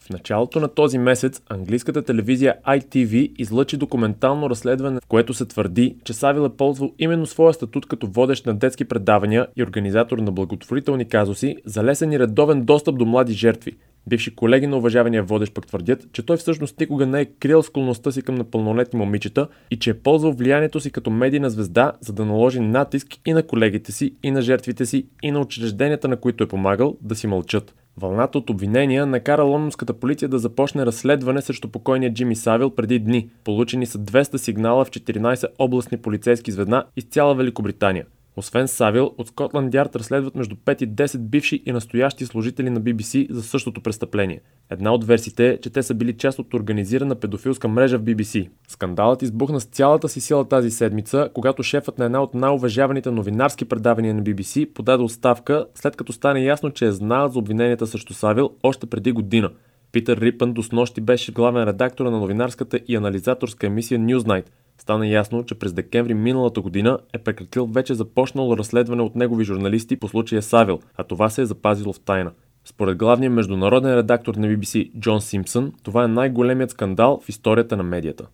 В началото на този месец английската телевизия ITV излъчи документално разследване, в което се твърди, че Савил е ползвал именно своя статут като водещ на детски предавания и организатор на благотворителни казуси за лесен и редовен достъп до млади жертви. Бивши колеги на уважавания водещ пък твърдят, че той всъщност никога не е крил склонността си към непълнолетни момичета и че е ползвал влиянието си като медийна звезда, за да наложи натиск и на колегите си, и на жертвите си, и на учрежденията, на които е помагал, да си мълчат. Вълната от обвинения накара лондонската полиция да започне разследване срещу покойния Джими Савил преди дни. Получени са 200 сигнала в 14 областни полицейски звена из цяла Великобритания. Освен Савил, от Скотланд Ярд разследват между 5 и 10 бивши и настоящи служители на BBC за същото престъпление. Една от версиите е, че те са били част от организирана педофилска мрежа в BBC. Скандалът избухна с цялата си сила тази седмица, когато шефът на една от най-уважаваните новинарски предавания на BBC подаде оставка, след като стане ясно, че е знаел за обвиненията срещу Савил още преди година. Питър Рипън до снощи беше главен редактор на новинарската и анализаторска емисия Newsnight. Стана ясно, че през декември миналата година е прекратил вече започнало разследване от негови журналисти по случая Савил, а това се е запазило в тайна. Според главния международен редактор на BBC Джон Симпсън, това е най-големият скандал в историята на медията.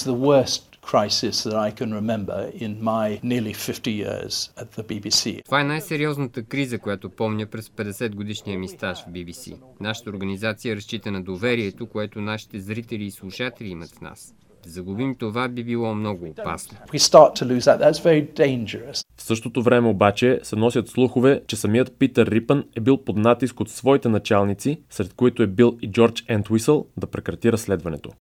Това е най-сериозната криза, която помня през 50-годишния ми стаж в BBC. Нашата организация разчита на доверието, което нашите зрители и слушатели имат в нас. Да загубим това би било много опасно. В същото време обаче се носят слухове, че самият Питър Рипън е бил под натиск от своите началници, сред които е бил и Джордж Ентуисъл, да прекрати разследването.